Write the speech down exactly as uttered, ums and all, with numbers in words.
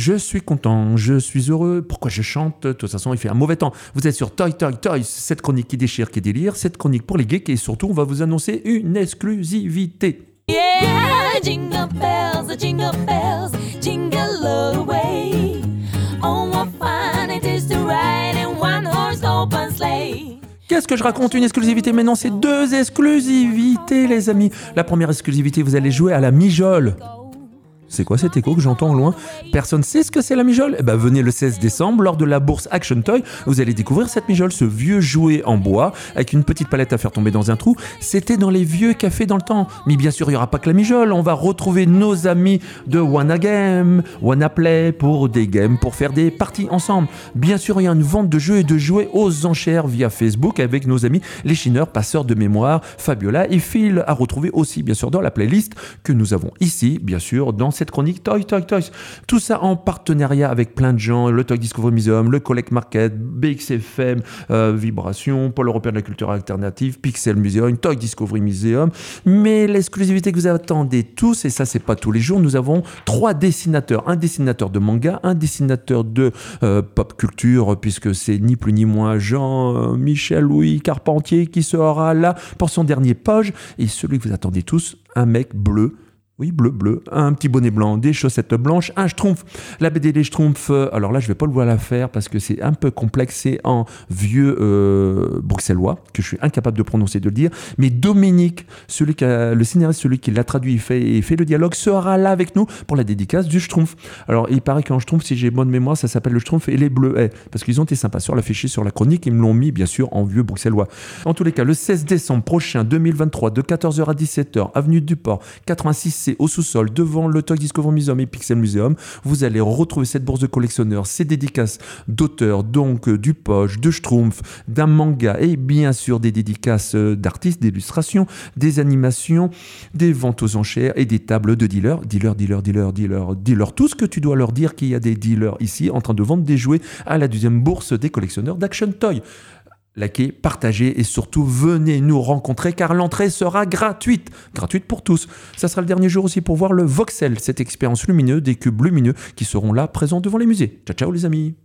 Je suis content, je suis heureux. Pourquoi je chante? De toute façon, il fait un mauvais temps. Vous êtes sur Toy Toy Toys, cette chronique qui déchire, qui délire, cette chronique pour les geeks et surtout, on va vous annoncer une exclusivité. Yeah, jingle bells, jingle bells, jingle all the way. Oh, what fun it is to ride in one horse open sleigh. Qu'est-ce que je raconte? Une exclusivité? Mais non, c'est deux exclusivités, les amis. La première exclusivité, vous allez jouer à la mijole. C'est quoi cet écho que j'entends au loin? Personne sait ce que c'est la mijole? Eh ben venez le seize décembre, lors de la bourse Action Toy, vous allez découvrir cette mijole, ce vieux jouet en bois, avec une petite palette à faire tomber dans un trou. C'était dans les vieux cafés dans le temps. Mais bien sûr, il n'y aura pas que la mijole, on va retrouver nos amis de Wanna Game, Wanna Play, pour des games, pour faire des parties ensemble. Bien sûr, il y a une vente de jeux et de jouets aux enchères via Facebook avec nos amis les chineurs, passeurs de mémoire, Fabiola et Phil, à retrouver aussi, bien sûr, dans la playlist que nous avons ici, bien sûr, dans cette chronique Toy Toy Toys. Tout ça en partenariat avec plein de gens, le Toy Discovery Museum, le Collect Market, B X F M, euh, Vibration, Pôle européen de la culture alternative, Pixel Museum, Toy Discovery Museum. Mais l'exclusivité que vous attendez tous, et ça c'est pas tous les jours, nous avons trois dessinateurs. Un dessinateur de manga, un dessinateur de euh, pop culture, puisque c'est ni plus ni moins Jean-Michel Louis Carpentier qui sera là pour son dernier page. Et celui que vous attendez tous, un mec bleu. Oui, bleu, bleu, un petit bonnet blanc, des chaussettes blanches, un schtroumpf. La B D des schtroumpfs, alors là, je vais pas le voir la faire parce que c'est un peu complexe, c'est en vieux euh, bruxellois, que je suis incapable de prononcer, de le dire. Mais Dominique, celui qui a, le scénariste, celui qui l'a traduit et fait, et fait le dialogue, sera là avec nous pour la dédicace du schtroumpf. Alors, il paraît qu'en schtroumpf, si j'ai bonne mémoire, ça s'appelle le schtroumpf et les bleuets, parce qu'ils ont été sympas sur l'affiché, sur la chronique, ils me l'ont mis, bien sûr, en vieux bruxellois. En tous les cas, le seize décembre prochain, deux mille vingt-trois, de quatorze heures à dix-sept heures, avenue du Port, quatre-vingt-six C, au sous-sol, devant le Toy Discovery Museum et Pixel Museum, vous allez retrouver cette bourse de collectionneurs, ces dédicaces d'auteurs, donc euh, du poche, de Schtroumpf, d'un manga et bien sûr des dédicaces euh, d'artistes, d'illustrations, des animations, des ventes aux enchères et des tables de dealers. Dealers, dealers, dealers, dealers, dealers. Tout ce que tu dois leur dire qu'il y a des dealers ici en train de vendre des jouets à la deuxième bourse des collectionneurs d'Action Toy. Likez, partagez et surtout venez nous rencontrer car l'entrée sera gratuite. Gratuite pour tous. Ça sera le dernier jour aussi pour voir le Voxel, cette expérience lumineuse des cubes lumineux qui seront là présents devant les musées. Ciao ciao les amis.